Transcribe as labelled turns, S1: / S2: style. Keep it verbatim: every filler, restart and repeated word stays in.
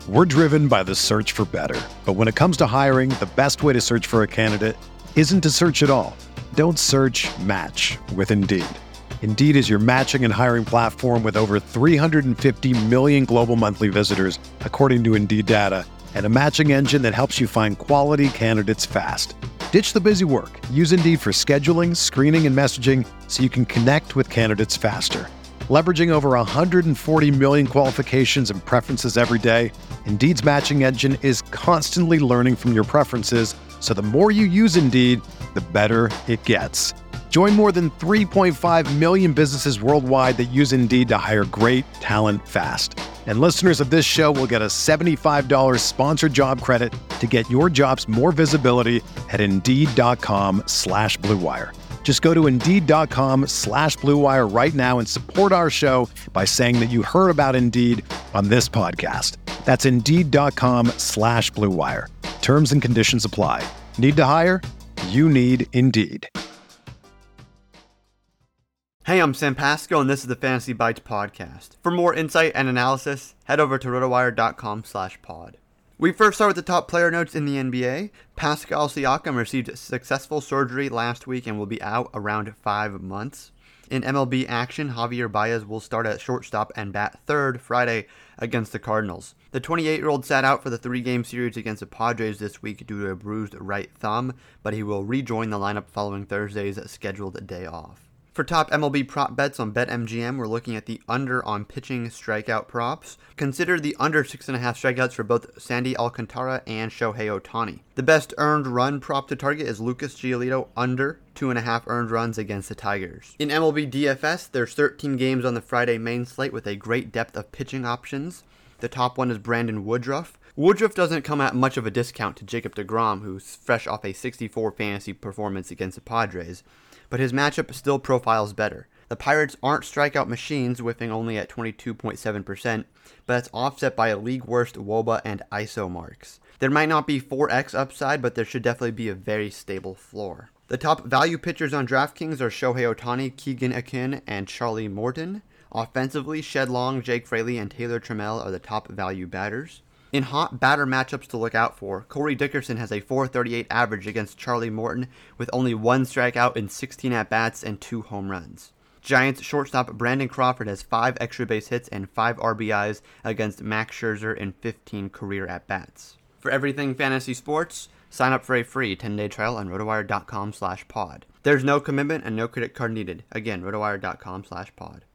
S1: We're driven by the search for better. But when it comes to hiring, the best way to search for a candidate isn't to search at all. Don't search, match with Indeed. Indeed is your matching and hiring platform with over three hundred fifty million global monthly visitors, according to Indeed data, and a matching engine that helps you find quality candidates fast. Ditch the busy work. Use Indeed for scheduling, screening, and messaging so you can connect with candidates faster. Leveraging over one hundred forty million qualifications and preferences every day, Indeed's matching engine is constantly learning from your preferences, so the more you use Indeed, the better it gets. Join more than three point five million businesses worldwide that use Indeed to hire great talent fast. And listeners of this show will get a seventy-five dollars sponsored job credit to get your jobs more visibility at Indeed.com slash Blue Wire. Just go to Indeed.com slash Blue Wire right now and support our show by saying that you heard about Indeed on this podcast. That's Indeed.com slash Blue Wire. Terms and conditions apply. Need to hire? You need Indeed.
S2: Hey, I'm Sam Pasco, and this is the Fantasy Bites podcast. For more insight and analysis, head over to rotowire.com slash pod. We first start with the top player notes in the N B A. Pascal Siakam received successful surgery last week and will be out around five months. In M L B action, Javier Baez will start at shortstop and bat third Friday against the Cardinals. The twenty-eight-year-old sat out for the three-game series against the Padres this week due to a bruised right thumb, but he will rejoin the lineup following Thursday's scheduled day off. For top M L B prop bets on BetMGM, we're looking at the under on pitching strikeout props. Consider the under six point five strikeouts for both Sandy Alcantara and Shohei Ohtani. The best earned run prop to target is Lucas Giolito under two point five earned runs against the Tigers. In M L B D F S, there's thirteen games on the Friday main slate with a great depth of pitching options. The top one is Brandon Woodruff. Woodruff doesn't come at much of a discount to Jacob deGrom, who's fresh off a sixty-four fantasy performance against the Padres, but his matchup still profiles better. The Pirates aren't strikeout machines, whiffing only at twenty-two point seven percent, but it's offset by a league-worst W O B A and I S O marks. There might not be four X upside, but there should definitely be a very stable floor. The top value pitchers on DraftKings are Shohei Ohtani, Keegan Akin, and Charlie Morton. Offensively, Shed Long, Jake Fraley, and Taylor Trammell are the top value batters. In hot batter matchups to look out for, Corey Dickerson has a four thirty-eight average against Charlie Morton with only one strikeout in sixteen at-bats and two home runs. Giants shortstop Brandon Crawford has five extra base hits and five R B Is against Max Scherzer in fifteen career at-bats. For everything fantasy sports, sign up for a free ten-day trial on rotowire.com slash pod. There's no commitment and no credit card needed. Again, rotowire.com slash pod.